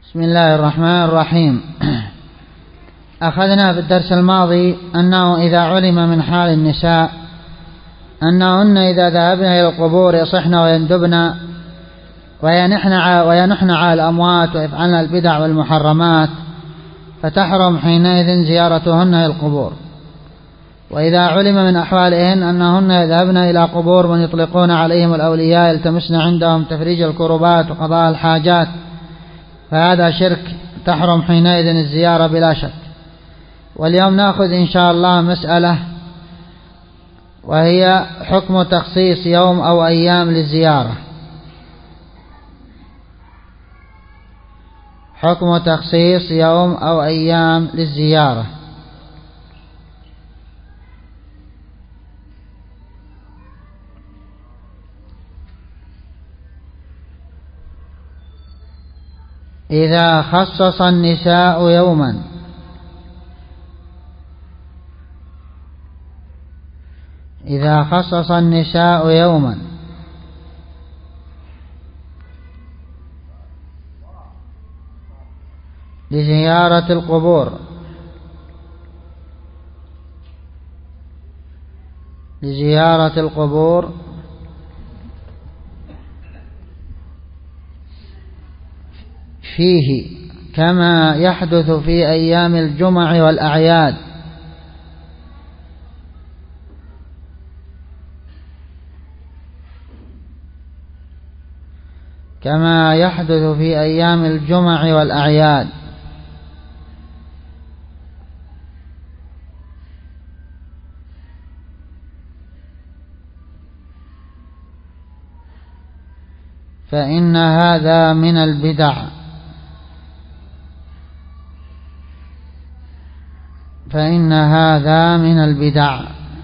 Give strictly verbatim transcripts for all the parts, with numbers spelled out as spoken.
بسم الله الرحمن الرحيم. أخذنا في الدرس الماضي أنه إذا علم من حال النساء أنهن إذا ذهبن إلى القبور يصحن ويندبن وينحن على الأموات ويفعلن البدع والمحرمات، فتحرم حينئذ زيارتهن إلى القبور. وإذا علم من أحوالهن أنهن يذهبن إلى قبور من يطلقون عليهم الأولياء يلتمسن عندهم تفريج الكربات وقضاء الحاجات، فهذا شرك، تحرم حينئذ الزيارة بلا شك. واليوم نأخذ إن شاء الله مسألة، وهي حكم تخصيص يوم أو أيام للزيارة. حكم تخصيص يوم أو أيام للزيارة. إذا خصص النساء يوما إذا خصص النساء يوما لزيارة القبور لزيارة القبور فيه كما يحدث في أيام الجمع والأعياد، كما يحدث في أيام الجمع والأعياد فإن هذا من البدع فإن هذا من البدع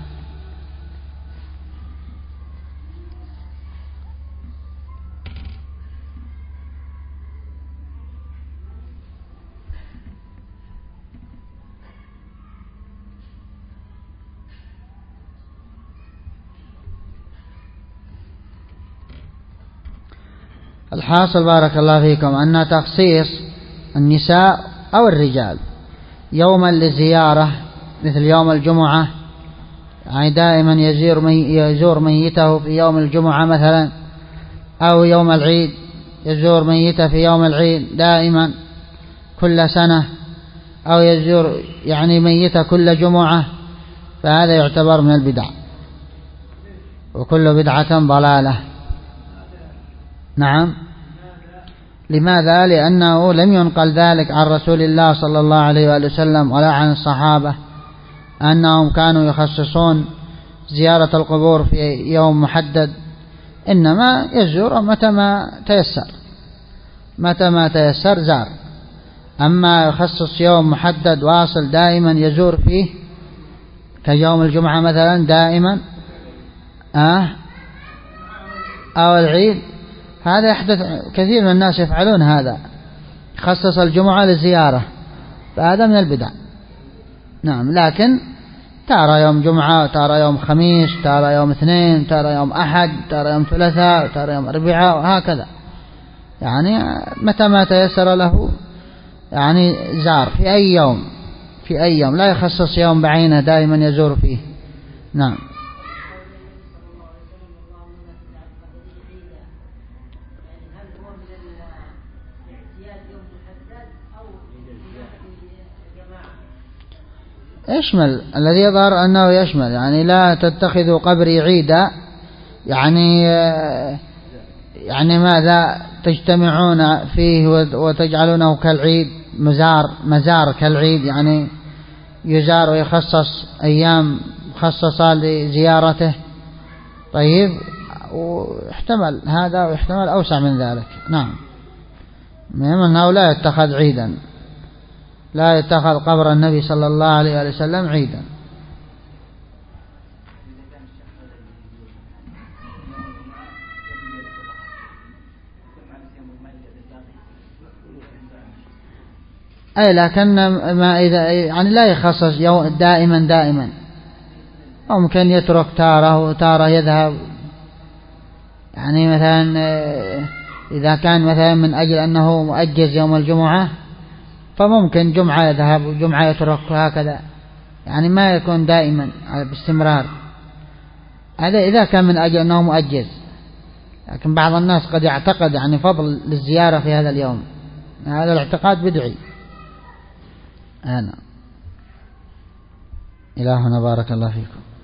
الحاصل بارك الله فيكم أن تخصيص النساء أو الرجال يوما للزيارة مثل يوم الجمعة، يعني دائما يزور مي يزور ميته في يوم الجمعة مثلا، أو يوم العيد يزور ميته في يوم العيد دائما كل سنة، أو يزور يعني ميته كل جمعة، فهذا يعتبر من البدع، وكل بدعة ضلالة. نعم. لماذا؟ لأنه لم ينقل ذلك عن رسول الله صلى الله عليه وآله وسلم ولا عن الصحابة أنهم كانوا يخصصون زيارة القبور في يوم محدد، إنما يزور متى ما تيسر متى ما تيسر زار. أما يخصص يوم محدد واصل دائما يزور فيه كيوم الجمعة مثلا دائما آه أو العيد، هذا يحدث كثير من الناس يفعلون هذا، خصص الجمعة للزيارة، فهذا من البدع. نعم. لكن ترى يوم جمعة، ترى يوم خميس، ترى يوم اثنين، ترى يوم أحد، ترى يوم ثلاثاء، ترى يوم أربعاء، وهكذا، يعني متى ما تيسر له يعني زار في أي يوم في أي يوم لا يخصص يوم بعينه دائما يزور فيه. نعم. يشمل، الذي يظهر أنه يشمل، يعني لا تتخذوا قبري عيدا، يعني يعني ماذا تجتمعون فيه وتجعلونه كالعيد، مزار مزار كالعيد، يعني يزار ويخصص أيام مخصصة لزيارته. طيب، واحتمل هذا واحتمل أوسع من ذلك. نعم. المهم أنه لا يتخذ عيدا، لا يتخذ قبر النبي صلى الله عليه وسلم عيدا. أي لكن ما إذا يعني لا يخصص يوم دائما دائما، ممكن يترك تارة وتارة يذهب، يعني مثلا إذا كان مثلا من أجل أنه مؤجز يوم الجمعة فممكن جمعة يذهب وجمعة يترك هكذا، يعني ما يكون دائما باستمرار. هذا إذا كان من أجل أنه مؤجز. لكن بعض الناس قد يعتقد يعني فضل للزيارة في هذا اليوم، هذا الاعتقاد بدعي. أنا إلهنا بارك الله فيكم.